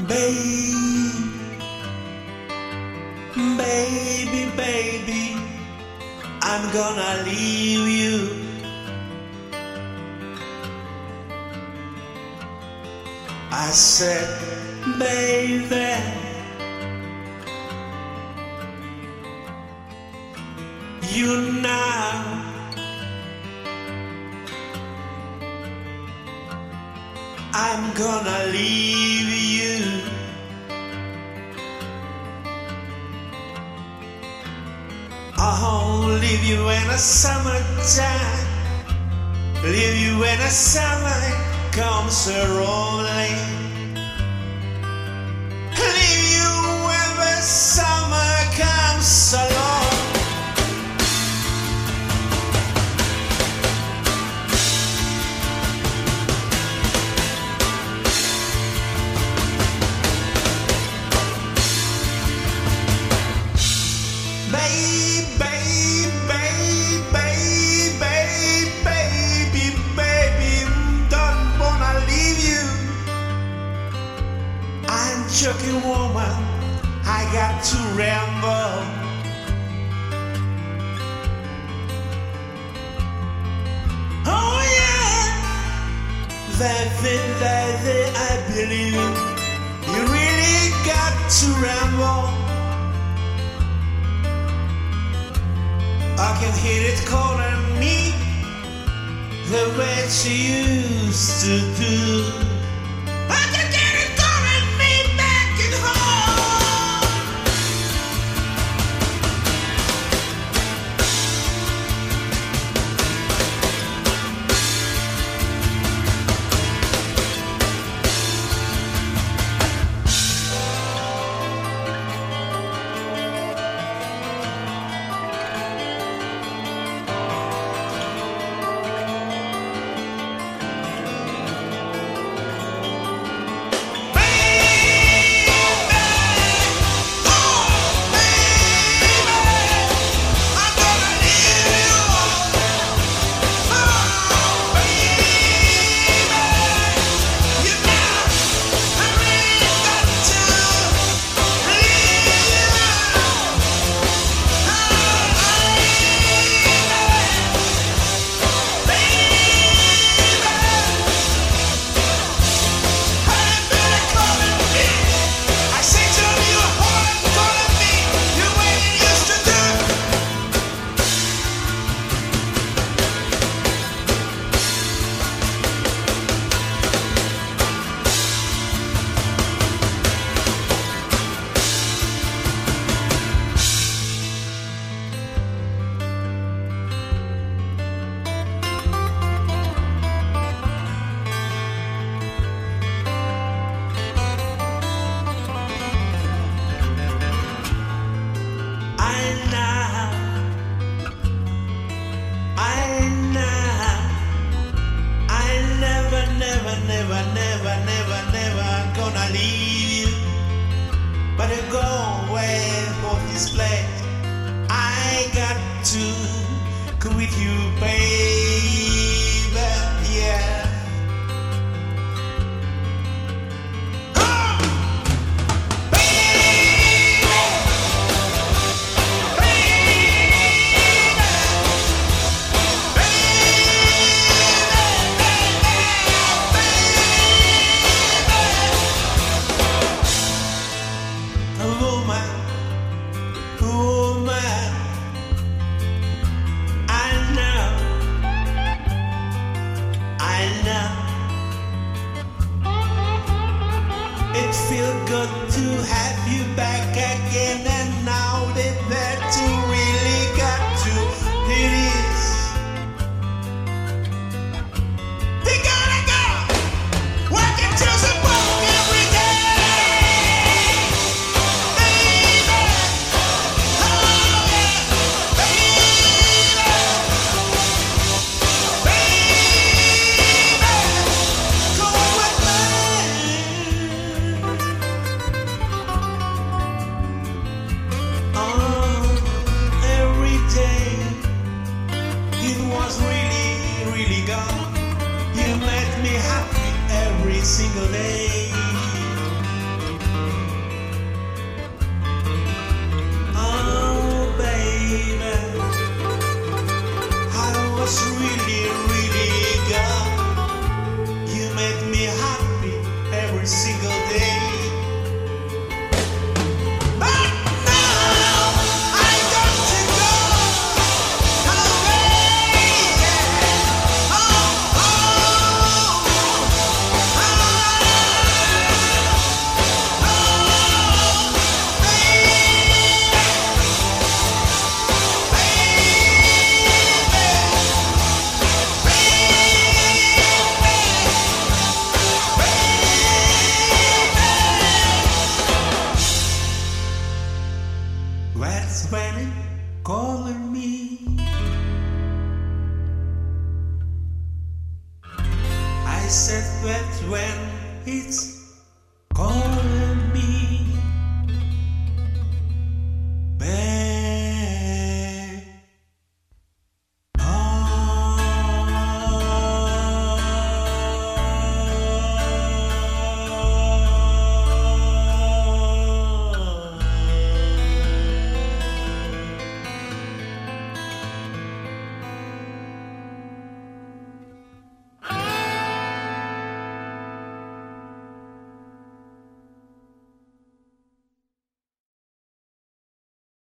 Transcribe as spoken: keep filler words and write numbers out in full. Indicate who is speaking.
Speaker 1: Baby, baby, baby, I'm gonna leave you. I said, baby, you now I'm gonna leave you. I'll leave you in the summertime, leave you when the summer comes rolling, leave you when the summer comes along. Joking woman, I got to ramble. Oh yeah, baby, baby, I believe you really got to ramble. I can hear it calling me the way she used to do. I can get it calling me back at home. Never, never, never, never gonna leave you, but I go away for this place. I got to quit you, baby, yeah. It feels good to have you back again, and now they bet to really got to it is. They gotta go, working to support every day, baby. Oh yeah, baby, baby, go with me. Single day. was really, really gone. You made me happy every single day. But now I got to go away. Yeah. Oh, oh, Where's when calling me? I said that when it's calling